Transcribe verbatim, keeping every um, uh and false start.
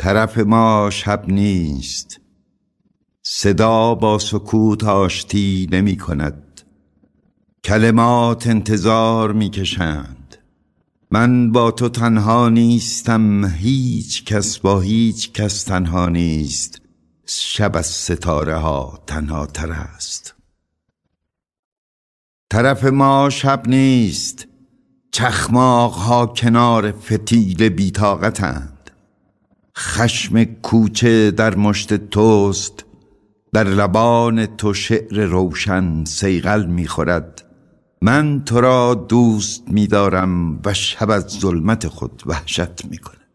طرف ما شب نیست، صدا با سکوت آشتی نمی کند. کلمات انتظار می کشند. من با تو تنها نیستم، هیچ کس با هیچ کس تنها نیست. شب از ستاره ها تنها تر است. طرف ما شب نیست، چخماق ها کنار فتیل بی‌طاقتند. خشم کوچه در مشت توست، در لبان تو شعر روشن صیقل می‌خورد. من تو را دوست می‌دارم و شب از ظلمت خود وحشت می‌کند.